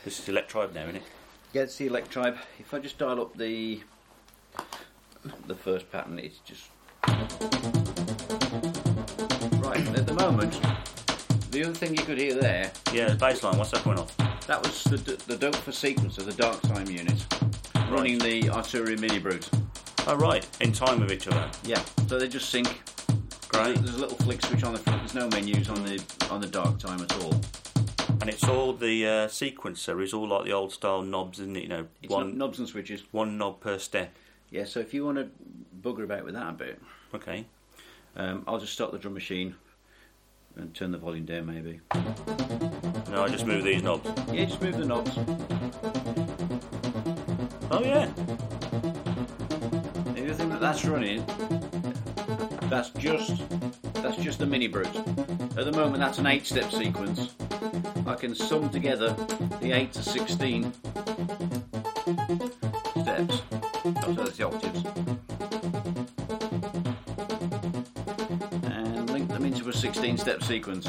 This is Electribe now, isn't it? Yeah, it's the Electribe. If I just dial up the first pattern, it's just... Right, at the moment, the other thing you could hear there... Yeah, the bass line, what's that going off? That was the Dope-for sequencer, the Dark Time unit, running the Arturia Mini Brute. Oh, right, in time with each other. Yeah, so they just sync. Great. There's a little flick switch on the front. There's no menus on the Dark Time at all. And it's all the sequencer is all like the old style knobs, isn't it? You know, It's knobs and switches. One knob per step. Yeah, so if you want to bugger about with that a bit, Okay. I'll just start the drum machine and turn the volume down maybe. No, I just move these knobs. Yeah, just move the knobs. Oh yeah. Everything that's running, that's just the Mini Brute. At the moment, that's an 8-step sequence. I can sum together the 8 to 16 steps. Oh, so that's the octaves. And link them into a 16-step sequence.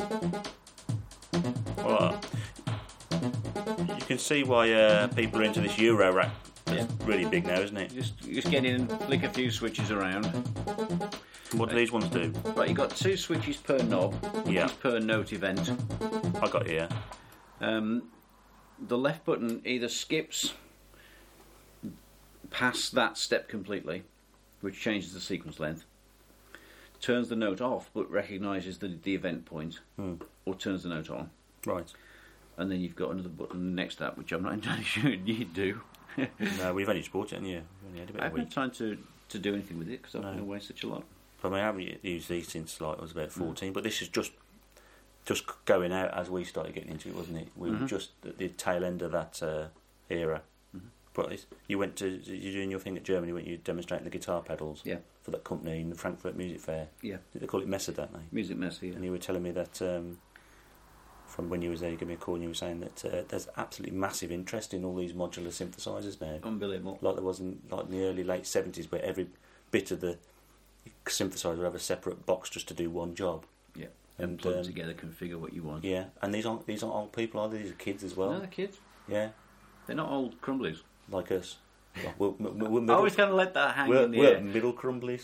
Well, you can see why people are into this Euro rack. Yeah. It's really big now, isn't it? You just get in and flick a few switches around. What do these ones do? Right, you've got 2 switches per knob, Yeah. each per note event. I got here. The left button either skips past that step completely, which changes the sequence length, turns the note off but recognises the event point, or turns the note on. Right. And then you've got another button next to that, which I'm not entirely sure you do. No, we've only just bought it, haven't you? We've only had a bit I of a haven't week. had time to do anything with it because I've been away such a lot. I mean, I haven't used these since like I was about 14, but this is just going out as we started getting into it, wasn't it? We were just at the tail end of that era. But you're doing your thing at Germany, weren't you? Demonstrating the guitar pedals for that company in the Frankfurt Music Fair. Yeah. They call it Messe, don't they? Music Messe, yeah. And you were telling me that from when you was there, you gave me a call and you were saying that there's absolutely massive interest in all these modular synthesizers now. Unbelievable. Like there was in the early, late 70s, where every bit of the synthesizer would have a separate box just to do one job. Yeah. And plug together, configure what you want. Yeah, and these aren't old people, are they? These are kids as well. No, they're kids. Yeah, They're not old crumblies. like us. We're I was going to let that hang in the we're air. middle crumblies.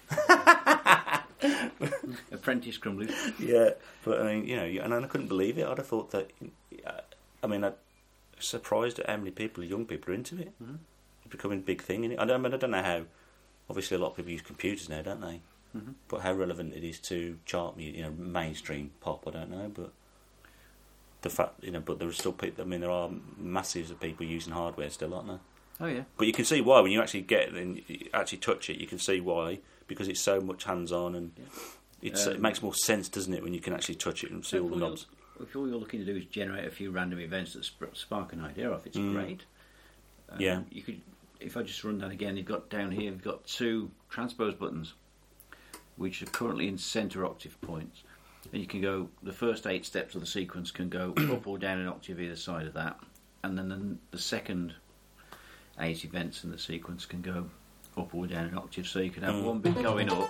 Apprentice crumblies. Yeah, but I mean, and I couldn't believe it. I'd have thought that. I mean, I'm surprised at how many young people are into it. It's becoming a big thing. Isn't it? I don't know how. Obviously, a lot of people use computers now, don't they? But how relevant it is to chart music, mainstream pop, I don't know. But the fact, but there are still people. I mean, there are masses of people using hardware still, aren't there? Oh yeah. But you can see why when you actually get it and you actually touch it. You can see why, because it's so much hands-on and it makes more sense, doesn't it, when you can actually touch it and see all the knobs. If all you're looking to do is generate a few random events that spark an idea off, it's great. Yeah. You could, if I just run that again, you've got down here, you've got 2 transpose buttons, which are currently in centre octave points, and you can go. The first 8 steps of the sequence can go up or down an octave either side of that, and then the second 8 events in the sequence can go up or down an octave. So you can have one bit going up,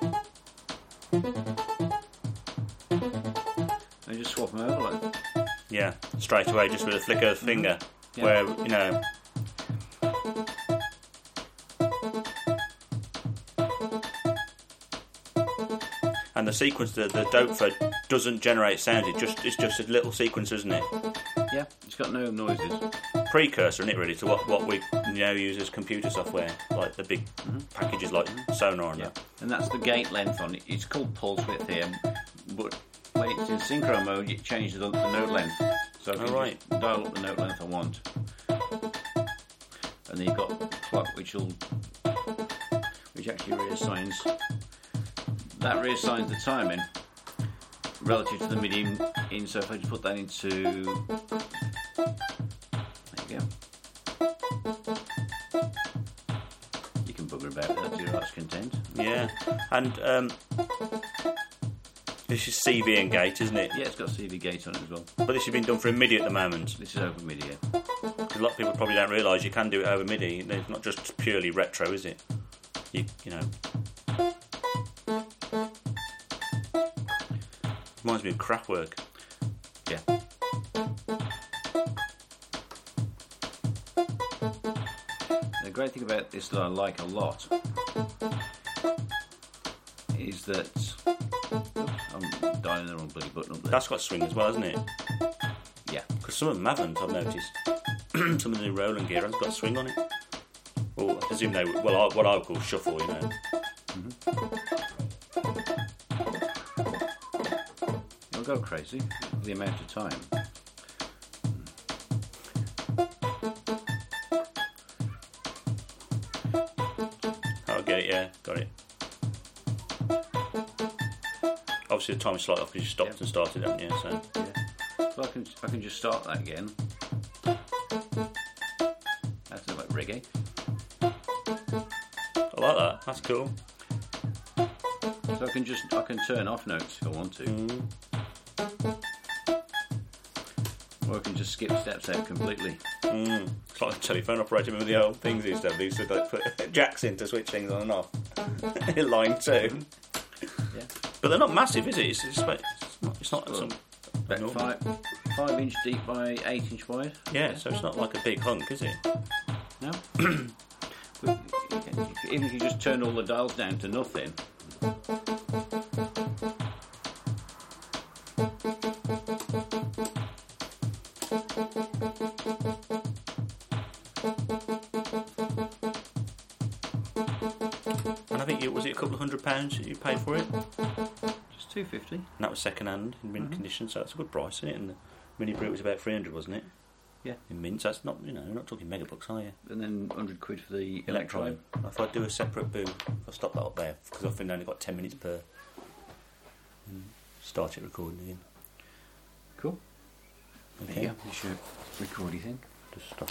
and just swap them over like that. Yeah, straight away, just with a flick of the finger. Yeah. Where, and the sequence, the Dope-for doesn't generate sound. It's just a little sequence, isn't it? Yeah, it's got no noises. Precursor, isn't it, really, to what we now use as computer software, like the big packages like Sonar and that. And that's the gate length on it. It's called pulse width here, but when it's in synchro mode, it changes the note length. So I can just dial up the note length I want. And then you've got clock, which actually reassigns. That reassigns the timing relative to the MIDI in. So if I just put that into, there you go. You can bugger about with that to your heart's content. Yeah, and this is CV and gate, isn't it? Yeah, it's got CV gate on it as well. But this has been done for MIDI at the moment. This is over MIDI. Yeah. A lot of people probably don't realise you can do it over MIDI. It's not just purely retro, is it? You know. Reminds me of Kraftwerk. Yeah. great thing about this that I like a lot is that I'm dialing the wrong bloody button up there. That's got swing as well, hasn't it? Yeah. Because some of them haven't, I've noticed. Some of the new Roland gear has got swing on it. Well, I presume they, well, what I would call shuffle, you know. It'll go crazy for the amount of time. I'll get it, yeah, got it. Obviously the time is slightly off because you stopped and started, haven't you? So. Yeah. So I can just start that again. That's like reggae. I like that, that's cool. So I can turn off notes if I want to. Or I can just skip steps out completely. It's like a telephone operator. Remember the old things they used to have? They used to like, put jacks in to switch things on and off. Line 2. Yeah. But they're not massive, is it? It's not some... About 5 inch deep by 8 inch wide. Yeah, so it's not like a big hunk, is it? No. But even if you just turn all the dials down to nothing. And I think was it a couple of £100 you paid for it? Just $2.50. And that was second hand in mint condition, so that's a good price, isn't it? And the mini brew was about 300, wasn't it? Yeah. In mints, that's not, you're not talking megabucks, are you? And then £100 for the Electron. electron. If I do a separate boo, I'll stop that up there because I've only got 10 minutes per. Start it recording again. Cool. Okay. Yeah, you should record, you think? Just stop.